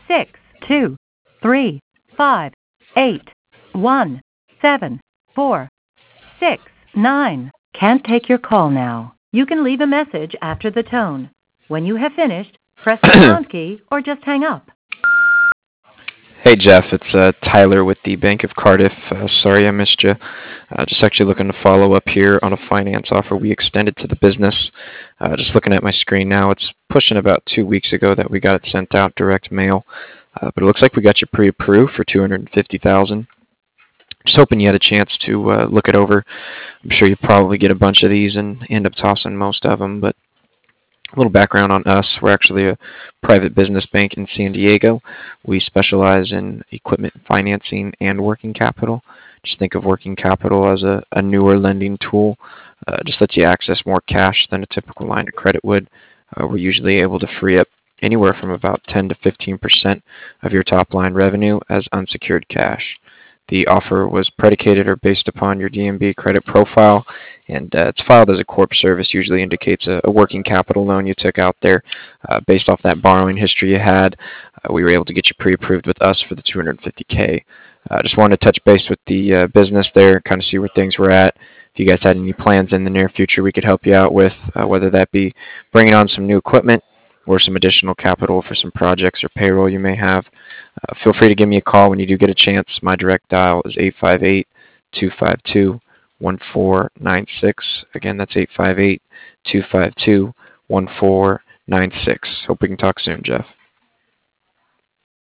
6 2 3 5 8 1 7 4 6 9. Can't take your call now. You can leave a message after the tone. When you have finished, press the pound key or just hang up. Hey Jeff, it's Tyler with the Bank of Cardiff. Sorry I missed you. Just actually looking to follow up here on a finance offer we extended to the business. Just looking at my screen now, it's pushing about 2 weeks ago that we got it sent out direct mail, but it looks like we got you pre-approved for $250,000. Just hoping you had a chance to look it over. I'm sure you probably get a bunch of these and end up tossing most of them, but a little background on us. We're actually a private business bank in San Diego. We specialize in equipment financing and working capital. Just think of working capital as a newer lending tool. Just lets you access more cash than a typical line of credit would. We're usually able to free up anywhere from about 10 to 15% of your top line revenue as unsecured cash. The offer was predicated or based upon your DNB credit profile, and it's filed as a corp service. Usually indicates a working capital loan you took out there. Based off that borrowing history you had, we were able to get you pre-approved with us for the $250K. Just wanted to touch base with the business there, kind of see where things were at. If you guys had any plans in the near future we could help you out with, whether that be bringing on some new equipment or some additional capital for some projects or payroll you may have. Feel free to give me a call when you do get a chance. My direct dial is 858-252-1496. Again, that's 858-252-1496. Hope we can talk soon, Jeff.